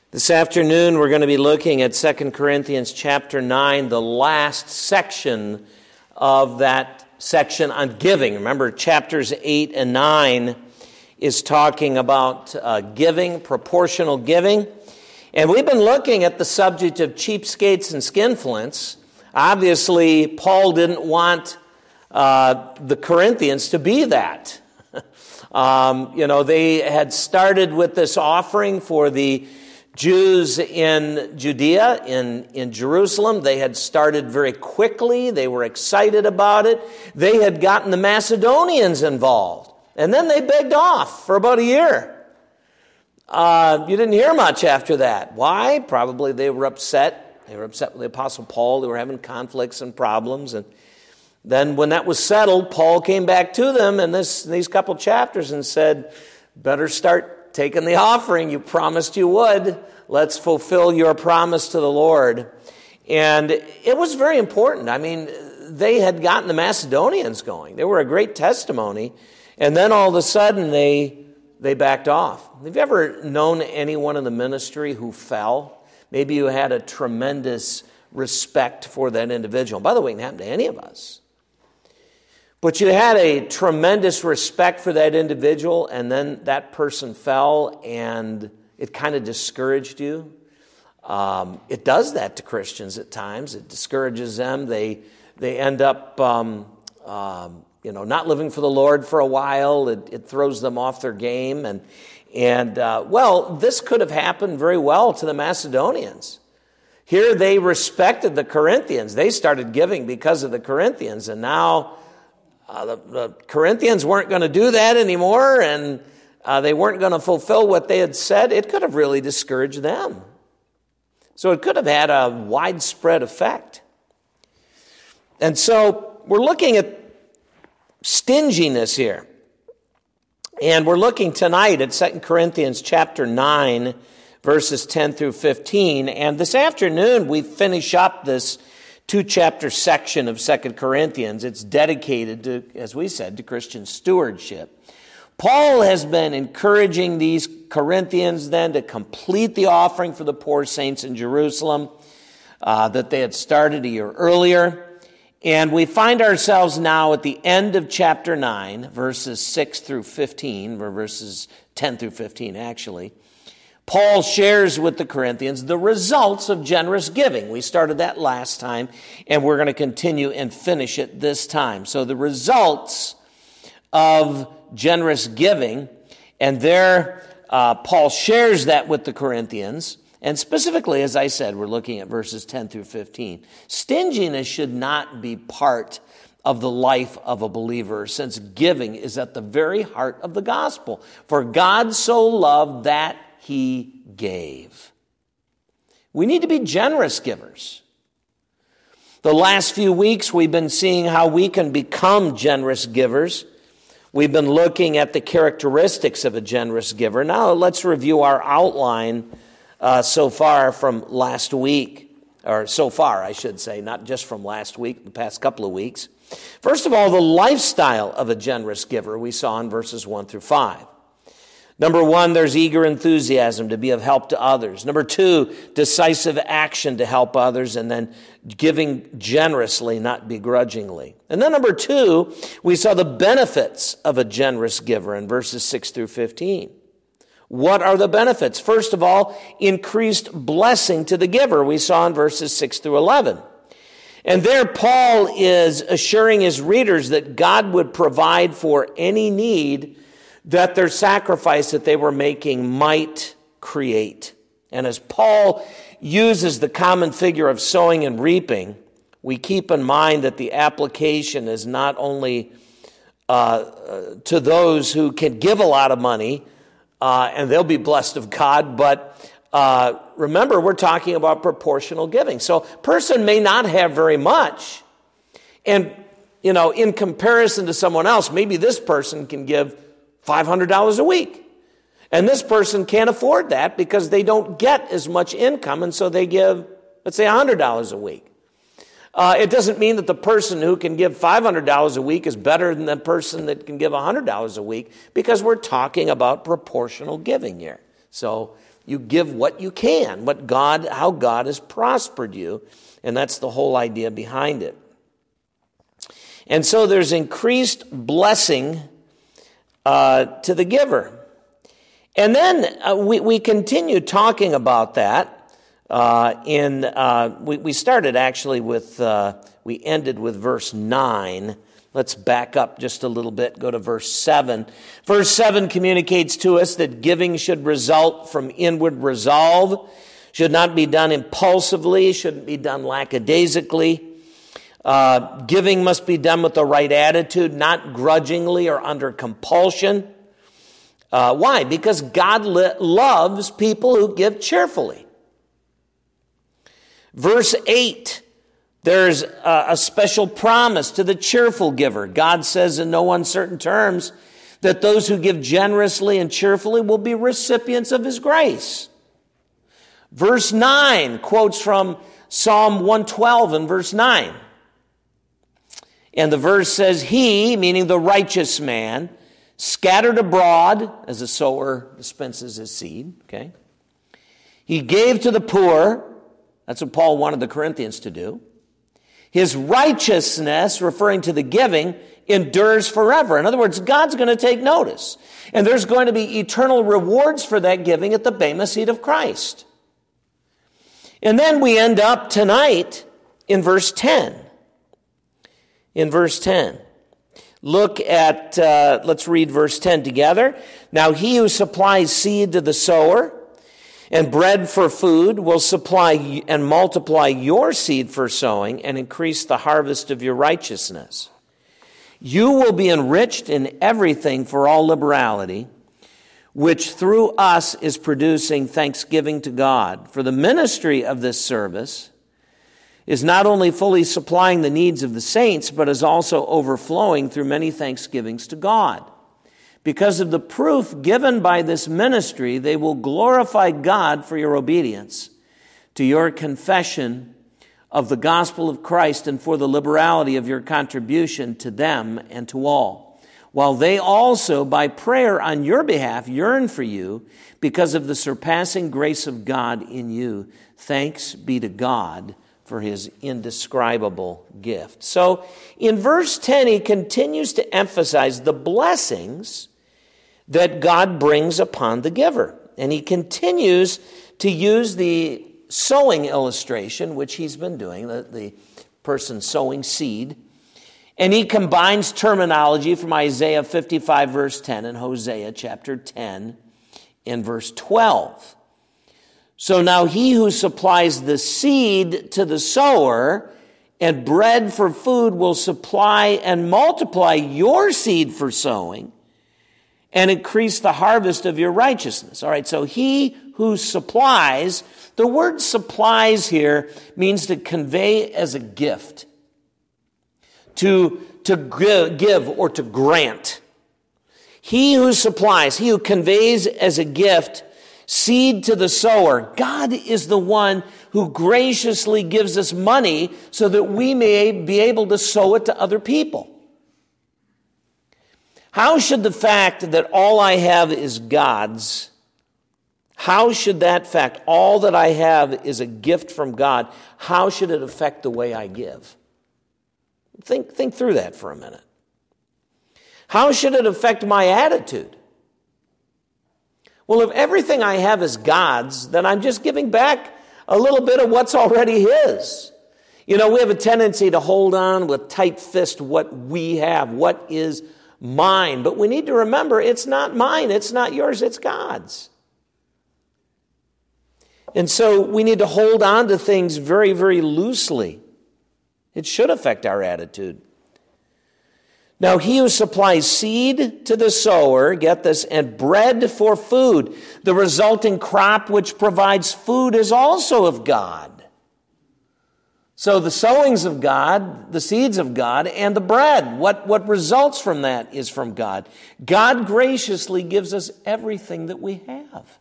This afternoon we're going to be looking at 2 Corinthians chapter 9, the last section of that section on giving. Remember, chapters 8 and 9 is talking about giving, proportional giving. And we've been looking at the subject of cheapskates and skinflints. Obviously, Paul didn't want the Corinthians to be that. They had started with this offering for the Jews in Judea, in Jerusalem. They had started very quickly. They were excited about it. They had gotten the Macedonians involved. And then they begged off for about a year. You didn't hear much after that. Why? Probably they were upset. They were upset with the Apostle Paul. They were having conflicts and problems. And then when that was settled, Paul came back to them in these couple chapters and said, better start taking the offering. You promised you would. Let's fulfill your promise to the Lord. And it was very important. I mean, they had gotten the Macedonians going. They were a great testimony. And then all of a sudden they backed off. Have you ever known anyone in the ministry who fell? Maybe you had a tremendous respect for that individual. By the way, it can happen to any of us. But you had a tremendous respect for that individual, and then that person fell, and it kind of discouraged you. It does that to Christians at times. It discourages them. They end up, not living for the Lord for a while. It throws them off their game, and this could have happened very well to the Macedonians. Here they respected the Corinthians. They started giving because of the Corinthians, and now the Corinthians weren't going to do that anymore, and they weren't going to fulfill what they had said. It could have really discouraged them. So it could have had a widespread effect. And so we're looking at stinginess here. And we're looking tonight at 2 Corinthians chapter 9, verses 10 through 15. And this afternoon we finish up this two-chapter section of 2 Corinthians. It's dedicated to, as we said, to Christian stewardship. Paul has been encouraging these Corinthians then to complete the offering for the poor saints in Jerusalem that they had started a year earlier. And we find ourselves now at the end of chapter 9, verses 6 through 15, or verses 10 through 15 actually. Paul shares with the Corinthians the results of generous giving. We started that last time, and we're going to continue and finish it this time. So the results of generous giving, and there Paul shares that with the Corinthians. And specifically, as I said, we're looking at verses 10 through 15. Stinginess should not be part of the life of a believer, since giving is at the very heart of the gospel. For God so loved that He gave. We need to be generous givers. The last few weeks we've been seeing how we can become generous givers. We've been looking at the characteristics of a generous giver. Now let's review our outline so far from last week, or so far I should say, not just from last week, the past couple of weeks. First of all, the lifestyle of a generous giver we saw in verses 1 through 5. Number 1, there's eager enthusiasm to be of help to others. Number 2, decisive action to help others, and then giving generously, not begrudgingly. And then number 2, we saw the benefits of a generous giver in verses 6 through 15. What are the benefits? First of all, increased blessing to the giver. We saw in verses 6 through 11. And there Paul is assuring his readers that God would provide for any need that their sacrifice that they were making might create. And as Paul uses the common figure of sowing and reaping, we keep in mind that the application is not only to those who can give a lot of money, and they'll be blessed of God, but remember, we're talking about proportional giving. So a person may not have very much, and in comparison to someone else, maybe this person can give $500 a week. And this person can't afford that because they don't get as much income, and so they give, let's say, $100 a week. It doesn't mean that the person who can give $500 a week is better than the person that can give $100 a week, because we're talking about proportional giving here. So You give what you can, how God has prospered you. And that's the whole idea behind it. And so there's increased blessing to the giver. And then we continue talking about that. We started actually with, we ended with verse 9. Let's back up just a little bit, go to verse 7. Verse 7 communicates to us that giving should result from inward resolve, should not be done impulsively, shouldn't be done lackadaisically. Giving must be done with the right attitude, not grudgingly or under compulsion. Why? Because God loves people who give cheerfully. Verse 8, there's a special promise to the cheerful giver. God says in no uncertain terms that those who give generously and cheerfully will be recipients of his grace. Verse 9 quotes from Psalm 112 and verse 9. And the verse says, he, meaning the righteous man, scattered abroad as a sower dispenses his seed. Okay, he gave to the poor. That's what Paul wanted the Corinthians to do. His righteousness, referring to the giving, endures forever. In other words, God's going to take notice. And there's going to be eternal rewards for that giving at the Bema seat of Christ. And then we end up tonight in verse 10. In verse 10. Look at, let's read verse 10 together. Now he who supplies seed to the sower and bread for food will supply and multiply your seed for sowing and increase the harvest of your righteousness. You will be enriched in everything for all liberality, which through us is producing thanksgiving to God. For the ministry of this service is not only fully supplying the needs of the saints, but is also overflowing through many thanksgivings to God. Because of the proof given by this ministry, they will glorify God for your obedience to your confession of the gospel of Christ and for the liberality of your contribution to them and to all. While they also, by prayer on your behalf, yearn for you because of the surpassing grace of God in you. Thanks be to God for his indescribable gift. So in verse 10, he continues to emphasize the blessings that God brings upon the giver. And he continues to use the sowing illustration, which he's been doing, the person sowing seed. And he combines terminology from Isaiah 55, verse 10, and Hosea chapter 10 and verse 12. So now he who supplies the seed to the sower and bread for food will supply and multiply your seed for sowing and increase the harvest of your righteousness. All right, so he who supplies, the word supplies here means to convey as a gift, to give or to grant. He who supplies, he who conveys as a gift seed to the sower. God is the one who graciously gives us money so that we may be able to sow it to other people. How should the fact that all I have is God's, how should that fact, all that I have is a gift from God, how should it affect the way I give? Think through that for a minute. How should it affect my attitude? Well, if everything I have is God's, then I'm just giving back a little bit of what's already his. You know, we have a tendency to hold on with tight fist what we have, what is mine. But we need to remember it's not mine, it's not yours, it's God's. And so we need to hold on to things very, very loosely. It should affect our attitude. Now, he who supplies seed to the sower, get this, and bread for food, the resulting crop which provides food is also of God. So the sowings of God, the seeds of God, and the bread, what results from that is from God. God graciously gives us everything that we have.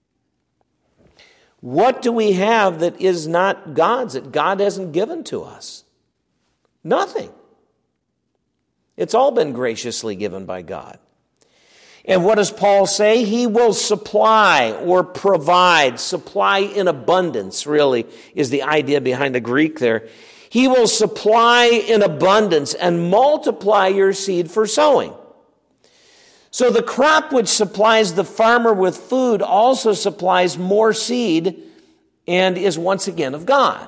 What do we have that is not God's, that God hasn't given to us? Nothing. It's all been graciously given by God. And what does Paul say? He will supply or provide. Supply in abundance, really, is the idea behind the Greek there. He will supply in abundance and multiply your seed for sowing. So the crop which supplies the farmer with food also supplies more seed and is once again of God.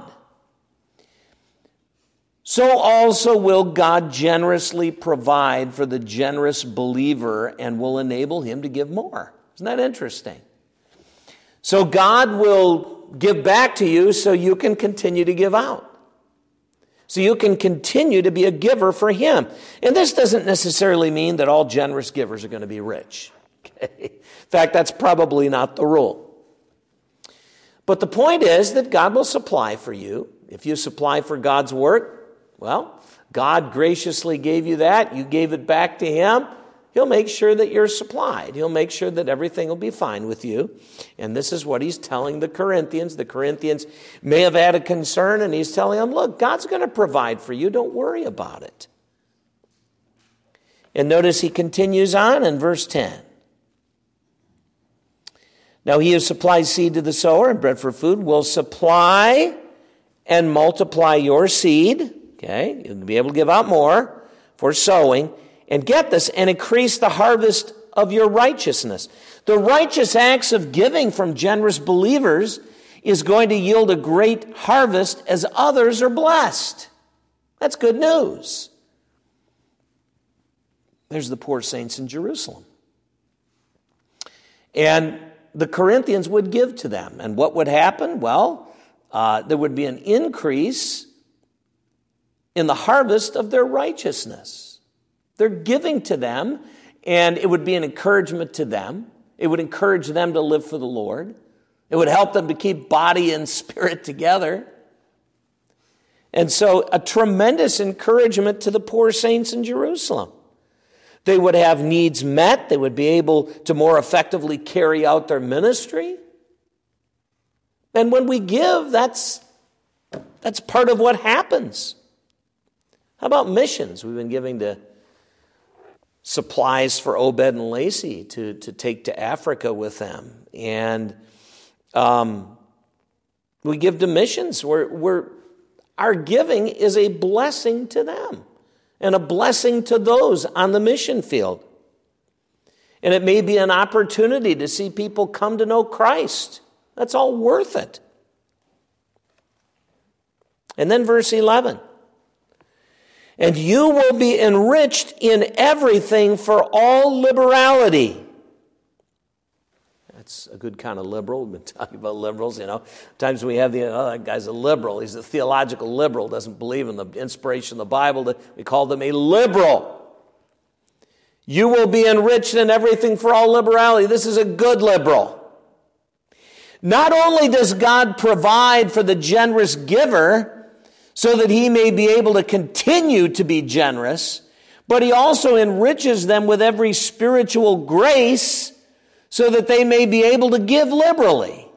So also will God generously provide for the generous believer and will enable him to give more. Isn't that interesting? So God will give back to you so you can continue to give out. So you can continue to be a giver for him. And this doesn't necessarily mean that all generous givers are going to be rich. Okay? In fact, that's probably not the rule. But the point is that God will supply for you. If you supply for God's work, well, God graciously gave you that. You gave it back to him. He'll make sure that you're supplied. He'll make sure that everything will be fine with you. And this is what he's telling the Corinthians. The Corinthians may have had a concern, and he's telling them, look, God's going to provide for you. Don't worry about it. And notice he continues on in verse 10. Now he who supplies seed to the sower and bread for food will supply and multiply your seed. Okay, you'll be able to give out more for sowing. And get this, and increase the harvest of your righteousness. The righteous acts of giving from generous believers is going to yield a great harvest as others are blessed. That's good news. There's the poor saints in Jerusalem. And the Corinthians would give to them. And what would happen? Well, there would be an increase in the harvest of their righteousness. They're giving to them, and it would be an encouragement to them. It would encourage them to live for the Lord. It would help them to keep body and spirit together. And so a tremendous encouragement to the poor saints in Jerusalem. They would have needs met. They would be able to more effectively carry out their ministry. And when we give, that's part of what happens. How about missions? We've been giving to supplies for Obed and Lacey to take to Africa with them. And we give to missions. Our giving is a blessing to them and a blessing to those on the mission field. And it may be an opportunity to see people come to know Christ. That's all worth it. And then verse 11. And you will be enriched in everything for all liberality. That's a good kind of liberal. We've been talking about liberals, Times we have that guy's a liberal. He's a theological liberal, doesn't believe in the inspiration of the Bible. We call them a liberal. You will be enriched in everything for all liberality. This is a good liberal. Not only does God provide for the generous giver, so that he may be able to continue to be generous, but he also enriches them with every spiritual grace so that they may be able to give liberally.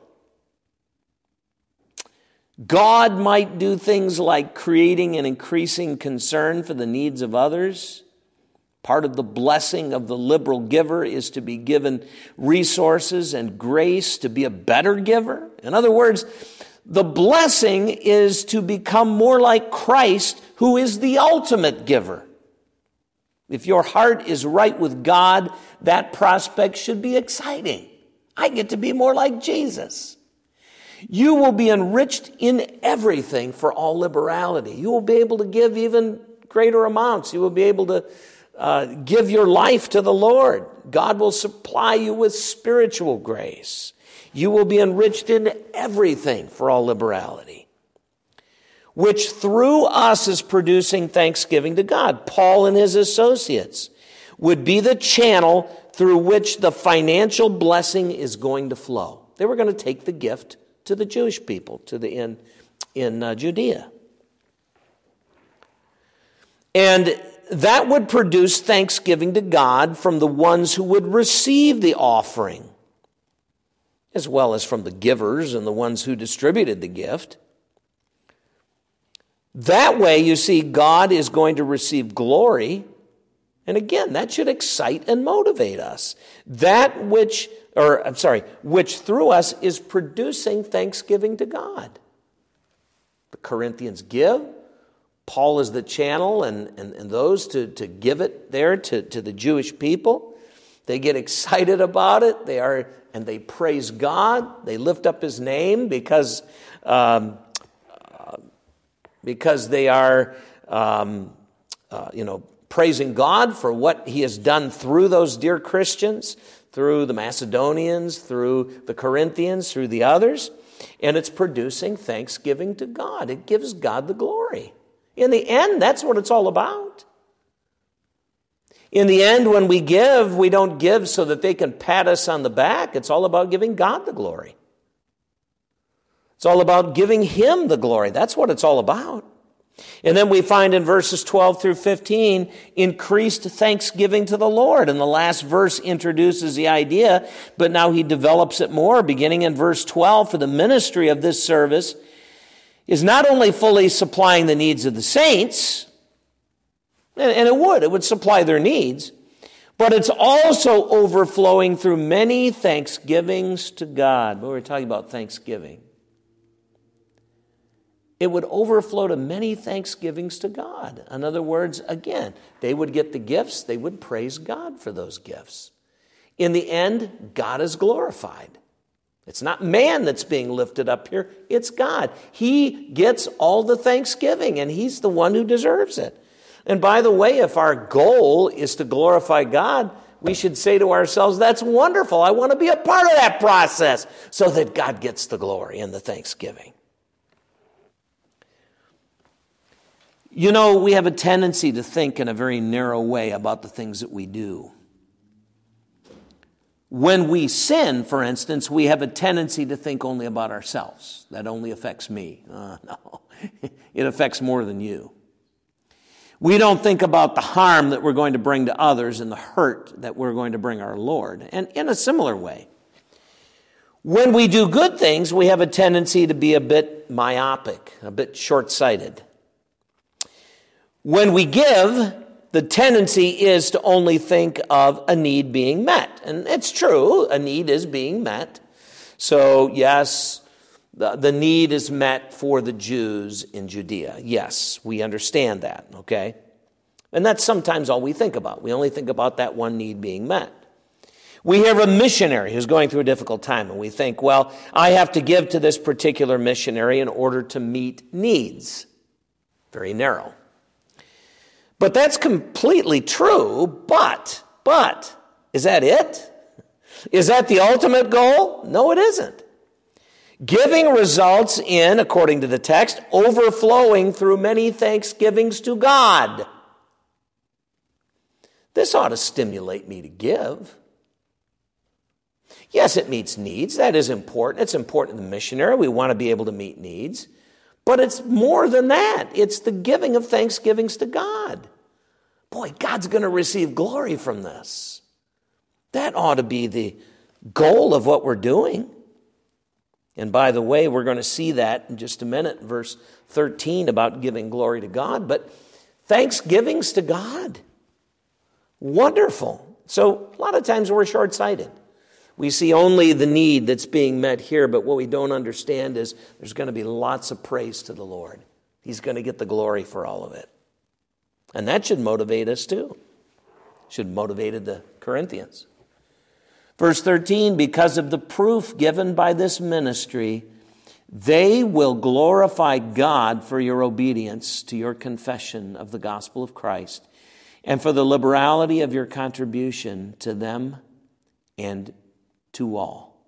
God might do things like creating an increasing concern for the needs of others. Part of the blessing of the liberal giver is to be given resources and grace to be a better giver. In other words, the blessing is to become more like Christ, who is the ultimate giver. If your heart is right with God, that prospect should be exciting. I get to be more like Jesus. You will be enriched in everything for all liberality. You will be able to give even greater amounts. You will be able to give your life to the Lord. God will supply you with spiritual grace. You will be enriched in everything for all liberality, which through us is producing thanksgiving to God. Paul and his associates would be the channel through which the financial blessing is going to flow. They were going to take the gift to the Jewish people in Judea. And that would produce thanksgiving to God from the ones who would receive the offering, as well as from the givers and the ones who distributed the gift. That way, you see, God is going to receive glory And again, that should excite and motivate us. Which through us is producing thanksgiving to God. The Corinthians give. Paul is the channel and those to give it there to the Jewish people. They get excited about it. They praise God. They lift up his name because they are praising God for what he has done through those dear Christians, through the Macedonians, through the Corinthians, through the others. And it's producing thanksgiving to God. It gives God the glory. In the end, that's what it's all about. In the end, when we give, we don't give so that they can pat us on the back. It's all about giving God the glory. It's all about giving him the glory. That's what it's all about. And then we find in verses 12 through 15, increased thanksgiving to the Lord. And the last verse introduces the idea, but now he develops it more, beginning in verse 12, for the ministry of this service is not only fully supplying the needs of the saints, and it would supply their needs, but it's also overflowing through many thanksgivings to God. But we're talking about thanksgiving. It would overflow to many thanksgivings to God. In other words, again, they would get the gifts, they would praise God for those gifts. In the end, God is glorified. It's not man that's being lifted up here, it's God. He gets all the thanksgiving, and he's the one who deserves it. And by the way, if our goal is to glorify God, we should say to ourselves, that's wonderful. I want to be a part of that process so that God gets the glory and the thanksgiving. You know, we have a tendency to think in a very narrow way about the things that we do. When we sin, for instance, we have a tendency to think only about ourselves. That only affects me. No, it affects more than you. We don't think about the harm that we're going to bring to others and the hurt that we're going to bring our Lord. And in a similar way, when we do good things, we have a tendency to be a bit myopic, a bit short-sighted. When we give, the tendency is to only think of a need being met. And it's true, a need is being met. So yes, the need is met for the Jews in Judea. Yes, we understand that, okay? And that's sometimes all we think about. We only think about that one need being met. We hear of a missionary who's going through a difficult time, and we think, well, I have to give to this particular missionary in order to meet needs. Very narrow. But that's completely true, but, is that it? Is that the ultimate goal? No, it isn't. Giving results in, according to the text, overflowing through many thanksgivings to God. This ought to stimulate me to give. Yes, it meets needs. That is important. It's important to the missionary. We want to be able to meet needs. But it's more than that. It's the giving of thanksgivings to God. Boy, God's going to receive glory from this. That ought to be the goal of what we're doing. And by the way, we're going to see that in just a minute, verse 13, about giving glory to God. But thanksgivings to God. Wonderful. So a lot of times we're short-sighted. We see only the need that's being met here, but what we don't understand is there's going to be lots of praise to the Lord. He's going to get the glory for all of it. And that should motivate us too. Should have motivated the Corinthians. Verse 13, because of the proof given by this ministry, they will glorify God for your obedience to your confession of the gospel of Christ and for the liberality of your contribution to them and to all.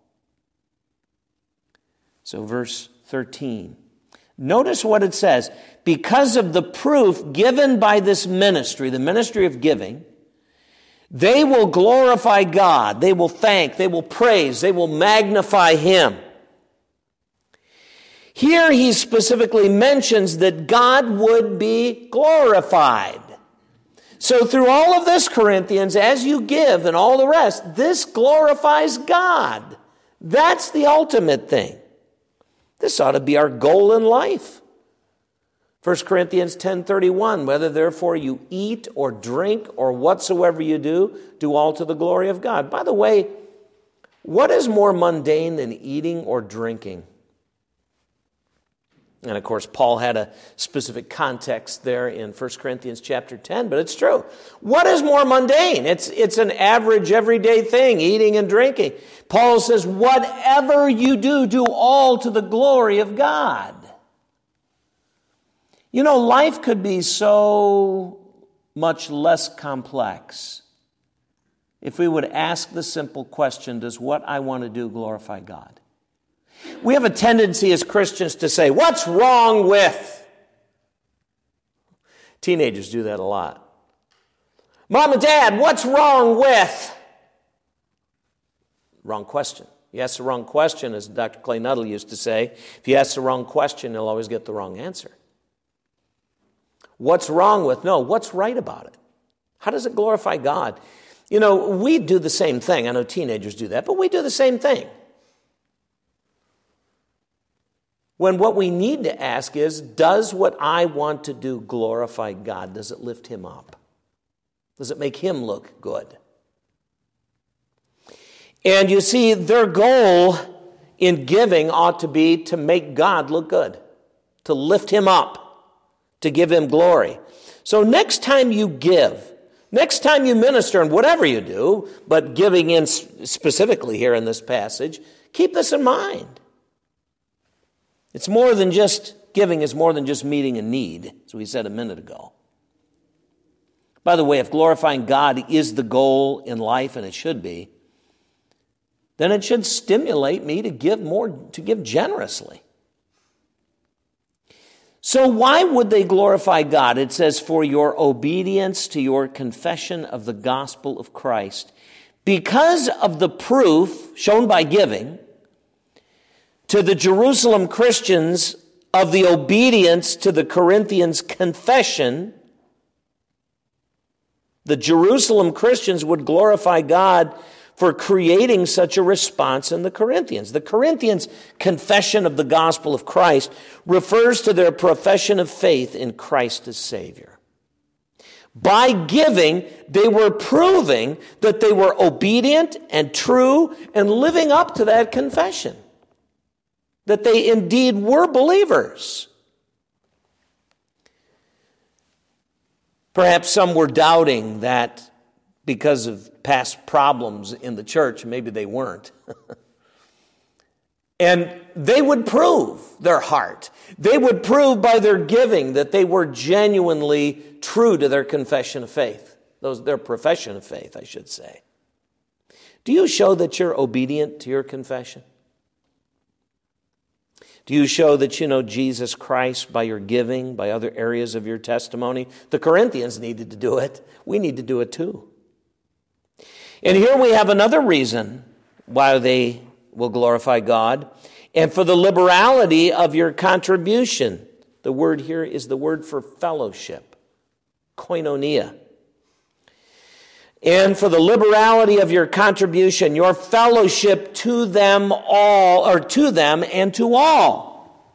So verse 13. Notice what it says. Because of the proof given by this ministry, the ministry of giving, they will glorify God. They will thank, they will praise, they will magnify Him. Here he specifically mentions that God would be glorified. So through all of this, Corinthians, as you give and all the rest, this glorifies God. That's the ultimate thing. This ought to be our goal in life. 1 Corinthians 10:31, whether therefore you eat or drink or whatsoever you do, do all to the glory of God. By the way, what is more mundane than eating or drinking? And of course, Paul had a specific context there in 1 Corinthians chapter 10, but it's true. What is more mundane? It's an average, everyday thing, eating and drinking. Paul says, whatever you do, do all to the glory of God. You know, life could be so much less complex if we would ask the simple question, does what I want to do glorify God? We have a tendency as Christians to say, what's wrong with? Teenagers do that a lot. Mom and Dad, what's wrong with? Wrong question. You ask the wrong question, as Dr. Clay Nuttall used to say, if you ask the wrong question, you'll always get the wrong answer. What's wrong with? No, what's right about it? How does it glorify God? You know, we do the same thing. I know teenagers do that, but we do the same thing. When what we need to ask is, does what I want to do glorify God? Does it lift Him up? Does it make Him look good? And you see, their goal in giving ought to be to make God look good, to lift Him up, to give Him glory. So next time you give, next time you minister, and whatever you do, but giving in specifically here in this passage, keep this in mind. It's more than just, giving is more than just meeting a need, as we said a minute ago. By the way, if glorifying God is the goal in life, and it should be, then it should stimulate me to give more, to give generously. So why would they glorify God? It says, for your obedience to your confession of the gospel of Christ. Because of the proof shown by giving to the Jerusalem Christians of the obedience to the Corinthians' confession, the Jerusalem Christians would glorify God for creating such a response in the Corinthians. The Corinthians' confession of the gospel of Christ refers to their profession of faith in Christ as Savior. By giving, they were proving that they were obedient and true and living up to that confession, that they indeed were believers. Perhaps some were doubting that because of past problems in the church, maybe they weren't. And they would prove their heart. They would prove by their giving that they were genuinely true to their confession of faith. Their profession of faith, I should say. Do you show that you're obedient to your confession? Do you show that you know Jesus Christ by your giving, by other areas of your testimony? The Corinthians needed to do it. We need to do it too. And here we have another reason why they will glorify God. And for the liberality of your contribution. The word here is the word for fellowship, koinonia. And for the liberality of your contribution, your fellowship to them all, or to them and to all.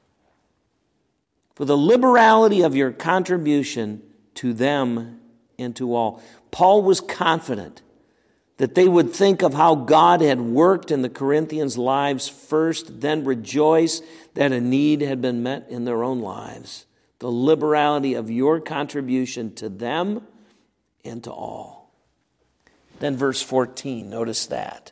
For the liberality of your contribution to them and to all. Paul was confident that they would think of how God had worked in the Corinthians' lives first, then rejoice that a need had been met in their own lives. The liberality of your contribution to them and to all. Then verse 14, notice that.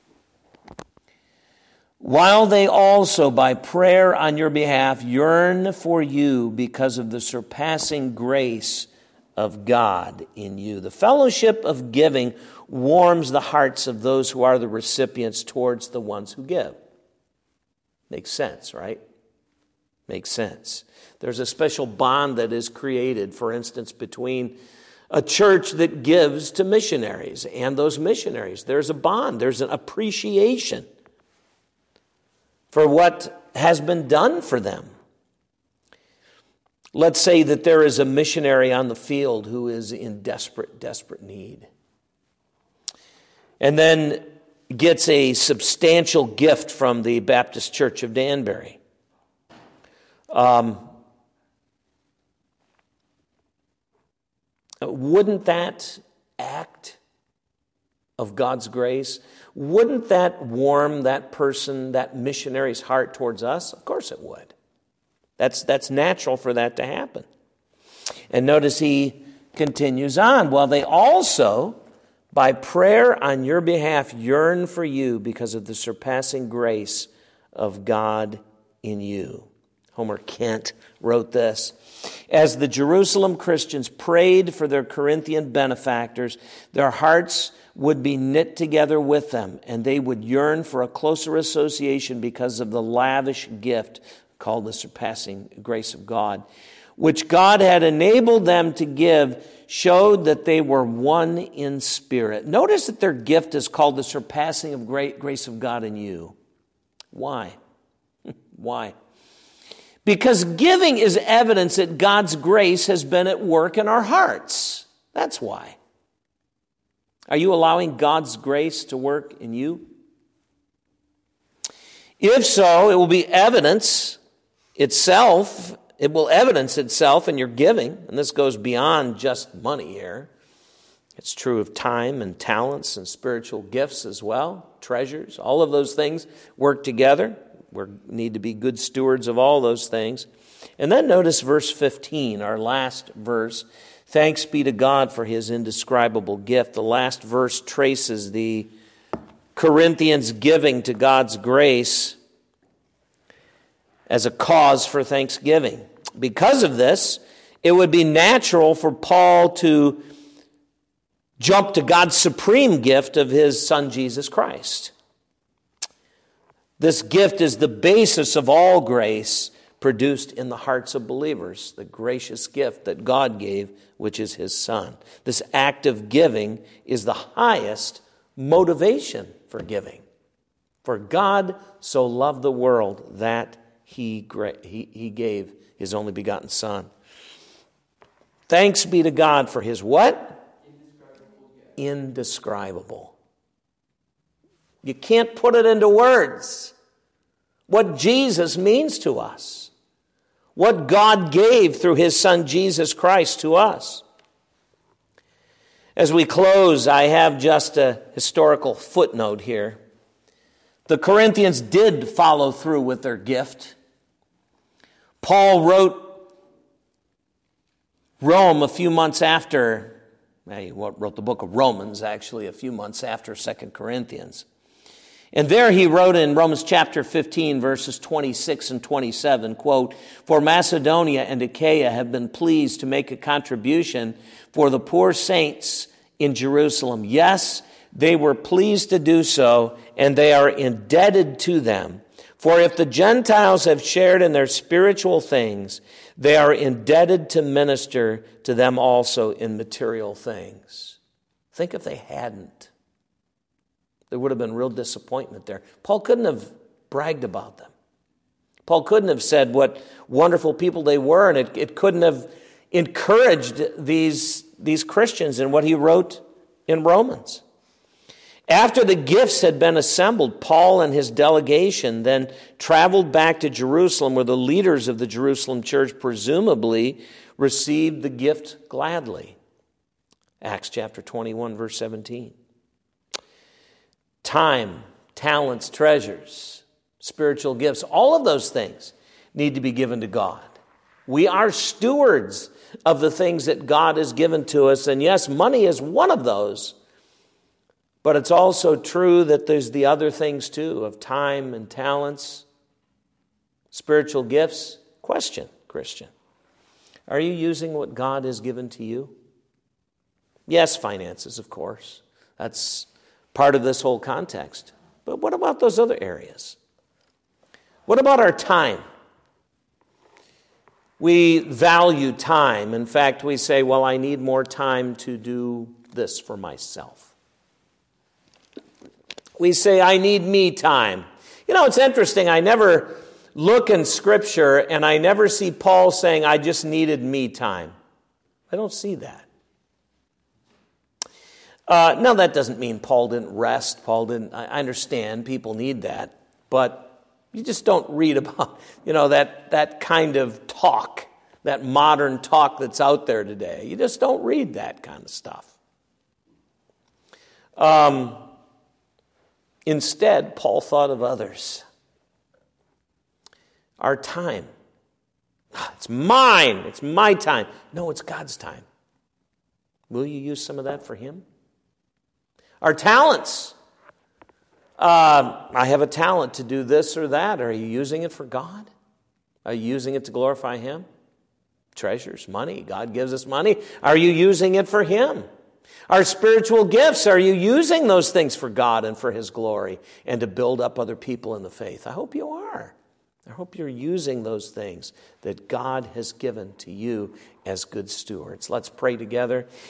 While they also by prayer on your behalf yearn for you because of the surpassing grace of God in you. The fellowship of giving warms the hearts of those who are the recipients towards the ones who give. Makes sense, right? Makes sense. There's a special bond that is created, for instance, between a church that gives to missionaries and those missionaries. There's a bond. There's an appreciation for what has been done for them. Let's say that there is a missionary on the field who is in desperate need, and then gets a substantial gift from the Baptist Church of Danbury. Wouldn't that act of God's grace, wouldn't that warm that person, that missionary's heart towards us? Of course it would. That's natural for that to happen. And notice he continues on. Well, they also, by prayer on your behalf, yearn for you because of the surpassing grace of God in you. Homer Kent wrote this. As the Jerusalem Christians prayed for their Corinthian benefactors, their hearts would be knit together with them, and they would yearn for a closer association because of the lavish gift called the surpassing grace of God, which God had enabled them to give, showed that they were one in spirit. Notice that their gift is called the surpassing of grace of God in you. Why? Why? Because giving is evidence that God's grace has been at work in our hearts. That's why. Are you allowing God's grace to work in you? If so, it will be evidence itself. It will evidence itself in your giving. And this goes beyond just money here. It's true of time and talents and spiritual gifts as well. Treasures, all of those things work together. We need to be good stewards of all those things. And then notice verse 15, our last verse. Thanks be to God for his indescribable gift. The last verse traces the Corinthians' giving to God's grace as a cause for thanksgiving. Because of this, it would be natural for Paul to jump to God's supreme gift of his Son, Jesus Christ. This gift is the basis of all grace produced in the hearts of believers, the gracious gift that God gave, which is his Son. This act of giving is the highest motivation for giving. For God so loved the world that he gave his only begotten Son. Thanks be to God for his what? Indescribable. You can't put it into words. What Jesus means to us. What God gave through his Son Jesus Christ to us. As we close, I have just a historical footnote here. The Corinthians did follow through with their gift. Paul wrote Rome a few months after, he wrote the book of Romans actually a few months after 2 Corinthians. And there he wrote in Romans chapter 15, verses 26 and 27, quote, "For Macedonia and Achaia have been pleased to make a contribution for the poor saints in Jerusalem. Yes, they were pleased to do so, and they are indebted to them. For if the Gentiles have shared in their spiritual things, they are indebted to minister to them also in material things." Think if they hadn't. There would have been real disappointment there. Paul couldn't have bragged about them. Paul couldn't have said what wonderful people they were, and it couldn't have encouraged these Christians in what he wrote in Romans. After the gifts had been assembled, Paul and his delegation then traveled back to Jerusalem, where the leaders of the Jerusalem church presumably received the gift gladly. Acts chapter 21, verse 17. Time, talents, treasures, spiritual gifts, all of those things need to be given to God. We are stewards of the things that God has given to us. And yes, money is one of those. But it's also true that there's the other things too, of time and talents, spiritual gifts. Question, Christian. Are you using what God has given to you? Yes, finances, of course. That's part of this whole context. But what about those other areas? What about our time? We value time. In fact, we say, well, I need more time to do this for myself. We say, I need me time. You know, it's interesting. I never look in Scripture and I never see Paul saying, I just needed me time. I don't see that. Now, that doesn't mean Paul didn't rest. I understand people need that. But you just don't read about, that kind of talk that modern talk that's out there today. You just don't read that kind of stuff. Instead, Paul thought of others. Our time. It's mine. It's my time. No, it's God's time. Will you use some of that for Him? Our talents. I have a talent to do this or that. Are you using it for God? Are you using it to glorify Him? Treasures, money. God gives us money. Are you using it for Him? Our spiritual gifts, are you using those things for God and for His glory and to build up other people in the faith? I hope you are. I hope you're using those things that God has given to you as good stewards. Let's pray together.